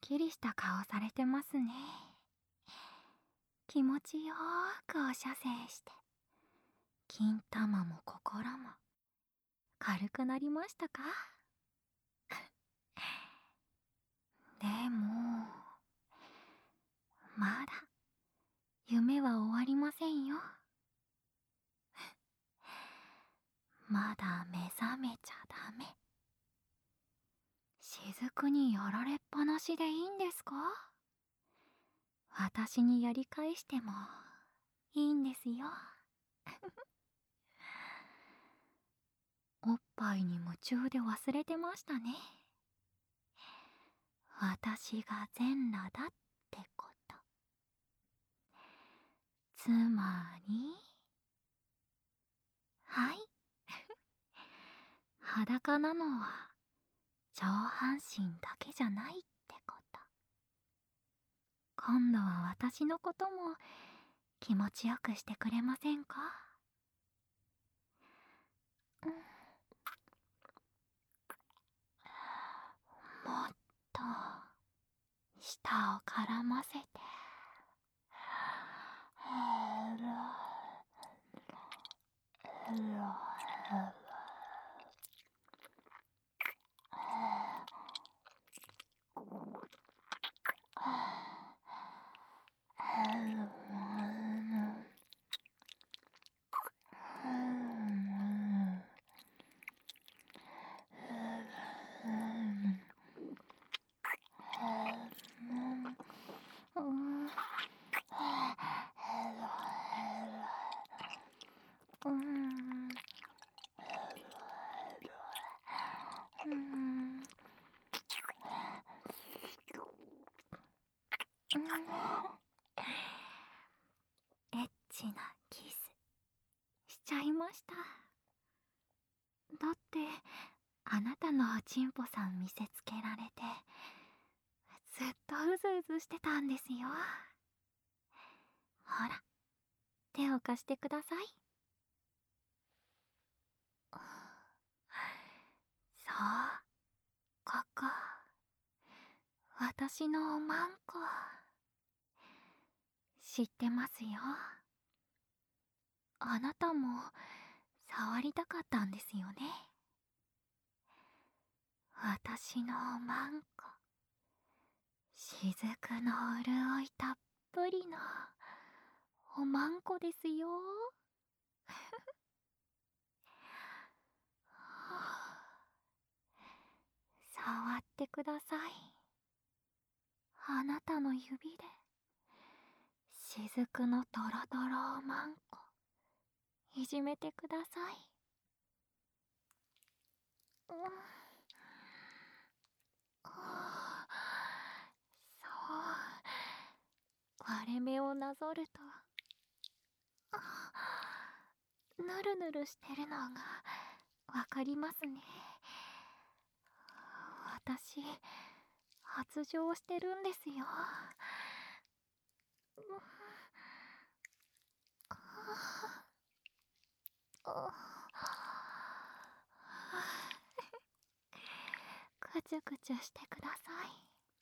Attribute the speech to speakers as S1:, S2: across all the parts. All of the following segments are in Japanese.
S1: きりした顔されてますね。気持ちよーくお射精して、金玉も心も軽くなりましたか？でも、まだ夢は終わりませんよ。まだ目覚めちゃダメ。雫にやられっぱなしでいいんですか？私にやり返してもいいんですよ。おっぱいに夢中で忘れてましたね。私が全裸だってこと。つまり、はい。裸なのは上半身だけじゃないってこと。今度は私のことも気持ちよくしてくれませんか？もっと舌を絡ませて。エッチなキスしちゃいました。だってあなたのおちんぽさん見せつけられてずっとうずうずしてたんですよ。ほら、手を貸してください。そう、ここ私のおまんこ知ってますよ。あなたも触りたかったんですよね。私のおまんこ、雫の潤いたっぷりのおまんこですよ。触ってください。あなたの指で雫のドロドロおまんこいじめてください。そう、割れ目をなぞるとぬるぬるしてるのがわかりますね。私発情してるんですよ。くちゅくちゅしてください。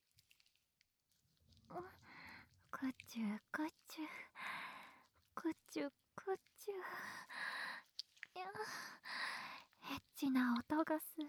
S1: くちゅくちゅくちゅくちゅ。いや、エッチな音がする。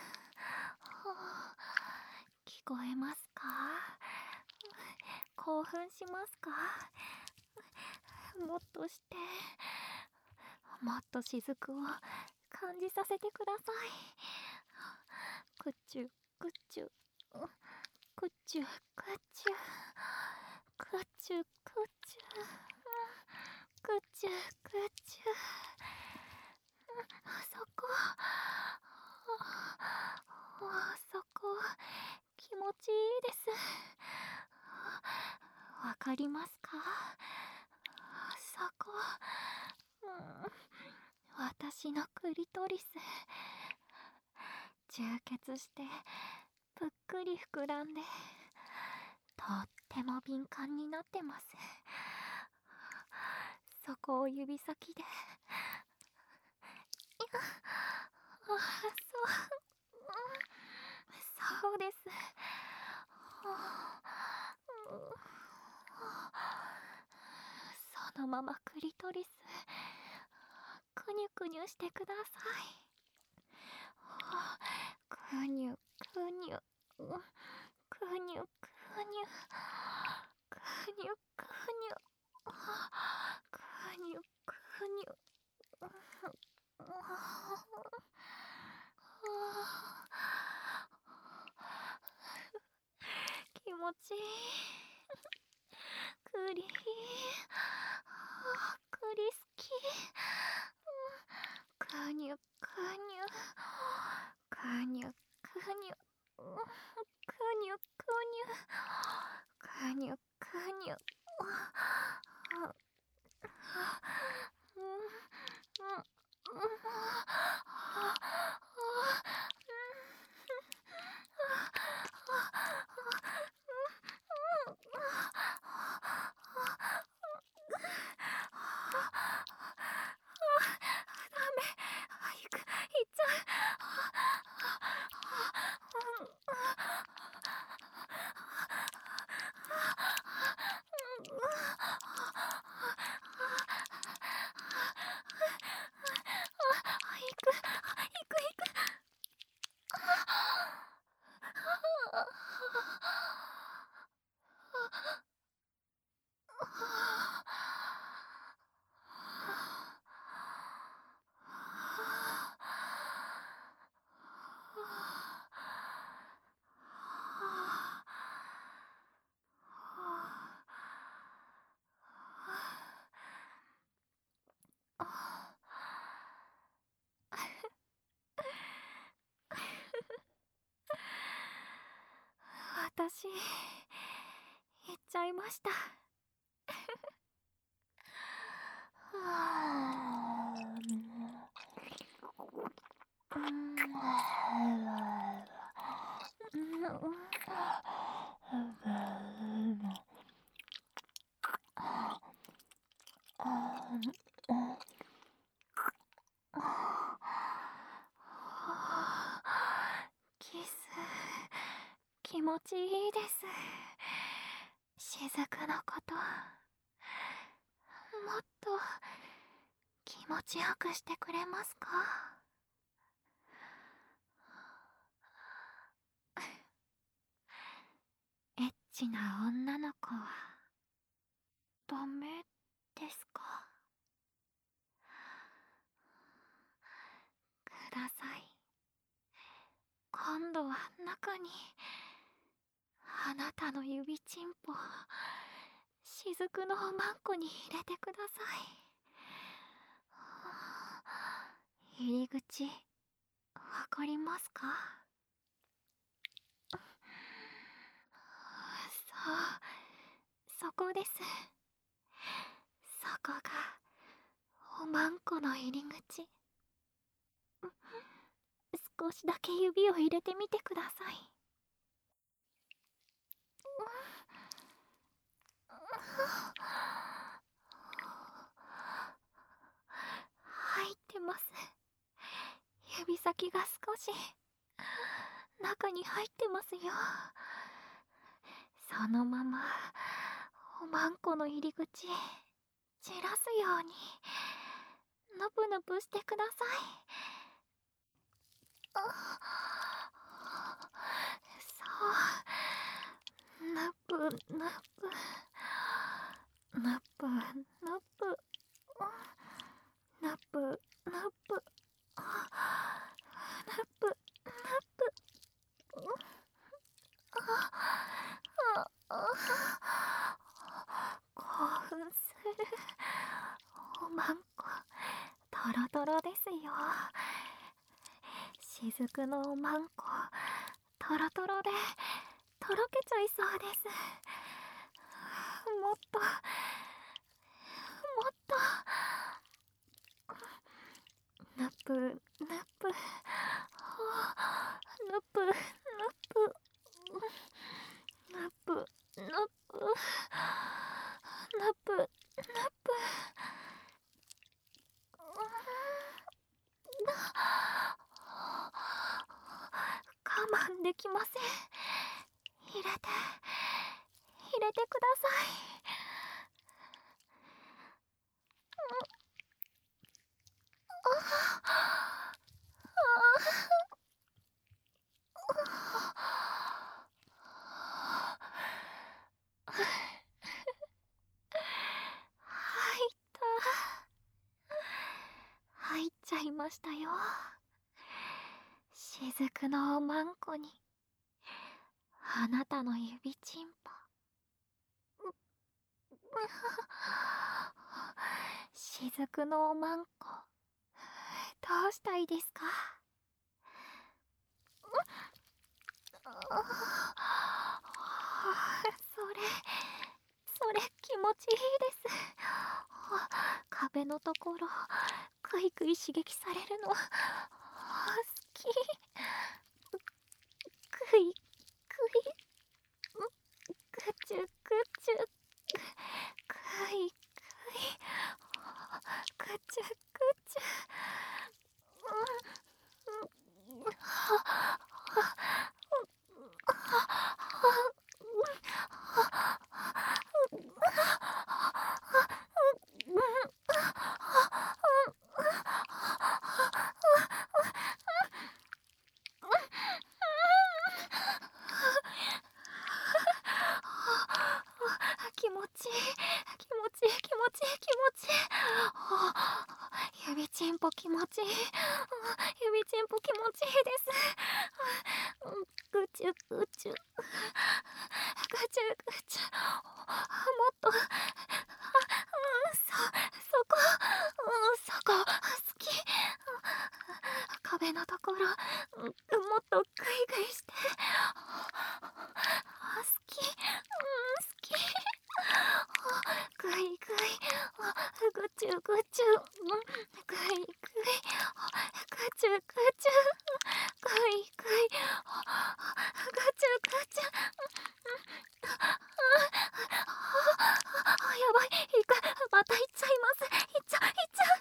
S1: 聞こえますか？興奮しますか？もっとして、もっと雫を感じさせてください。くちゅくちゅくちゅくちゅくちゅくちゅくちゅくちゅ。あそこ、あそこ気持ちいいです。わかりますか？あそこ、私のクリトリス充血してぷっくり膨らんでとっても敏感になってます。そこを指先で、そう、そうです。 そのままクリトリスくにゅくにゅしてください。くにゅくにゅくにゅくにゅくにゅくにゅくにゅくにゅ。気持ちいい。クリ好き。くにゅくにゅくにゅくにゅくにゅくにゅくにゅくにゅ。私行っちゃいました。キス気持ちいいです。雫のこともっと気持ちよくしてくれますか？エッチな女の子はダメですか？ください。今度は中にあなたの指チンポ雫のおまんこに入れてください。入り口わかりますか？そこです。そこがおまんこの入り口。少しだけ指を入れてみてください。入ってます。指先が少し中に入ってますよ。そのままおまんこの入り口散らすようにぬぷぬぷしてください。そうぬぷぬぷぬぷぬぷぬぷぬぷぬぷ興奮する。おまんこトロトロですよ。雫のおまんこトロトロでとろけちゃいそうです。もっともっとぬぷぬぷぬぷぬぷぬぷぬぷぬぷぬぷ我慢できません。 入れてください。入った。入っちゃいましたよ。雫のおまんこにあなたの指ちんぽ。雫のおまんこ、どうしたいですか？それ気持ちいいです。壁のところくいくい刺激されるの好き。くいくい、ぐちゅぐちゅ、くいくい、ぐちゅぐちゅ。気持ちいい気持ちいい気持ちいい気持ちいい。指ちんぽ気持ちいい。指ちんぽ気持ちいいです。ぐちゅぐちゅ、ぐちゅぐちゅ。もっと、そこ、そこ好き。壁のところもっとグイグイして。好き、好き。ぐいぐい、ぐちゅぐちゅ、ぐいぐい、ぐちゅぐちゅ、ぐいぐい、ぐちゅぐちゅ。やばい、また行っちゃいます。行っちゃう。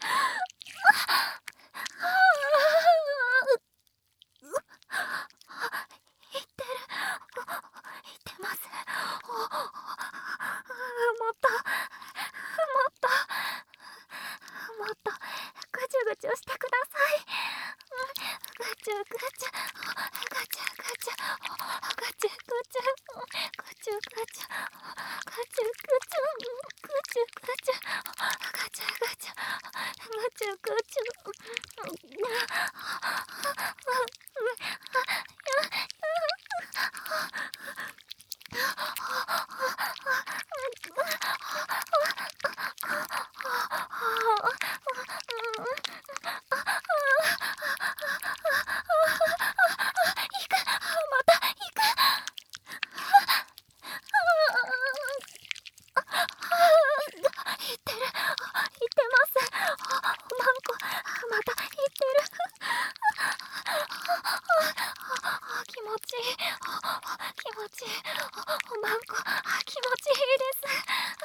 S1: 行ってます。もっとぐちゅぐちゅしてください。ぐちゅぐちゅ、ぐちゅぐちゅ、ぐちゅぐちゅ、ぐちゅぐちゅ、ぐちゅぐちゅ、ぐちゅぐちゅ、ぐちゅぐちゅ、ぐちゅぐちゅ。また行く。言ってる、言ってます。おまんこまた言ってる。気持ちいい、気持ちいい。おまんこ気持ちいいです。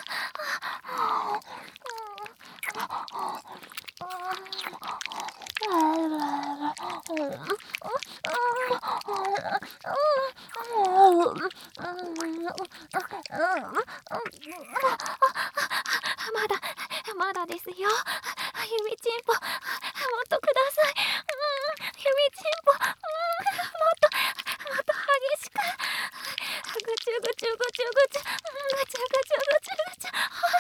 S1: まだですよ。指ちんぽもっとください。指ちんぽもっと激しく。ぐちゅぐちゅぐちゅぐちゅ、ぐちゅぐちゅぐちゅぐちゅ、ぐちゅぐちゅぐちゅぐちゅ。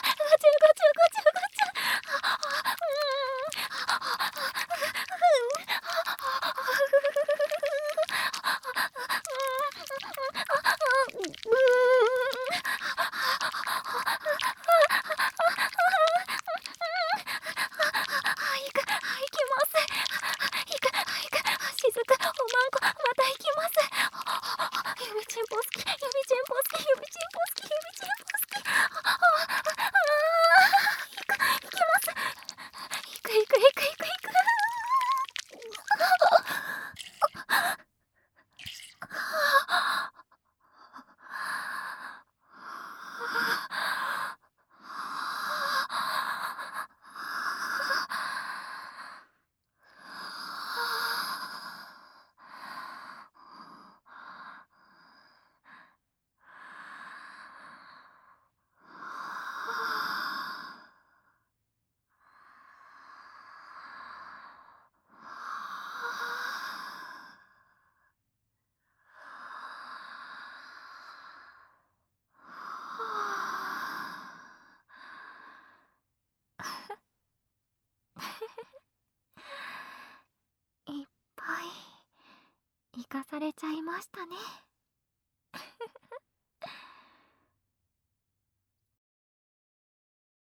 S1: 行きます。行く。雫、おまんこ、また行きます。指ちんぽ好き、指ちんぽ好き、指ちんぽ好き、指ちんぽ好き。行きます。行く。 かされちゃいましたね。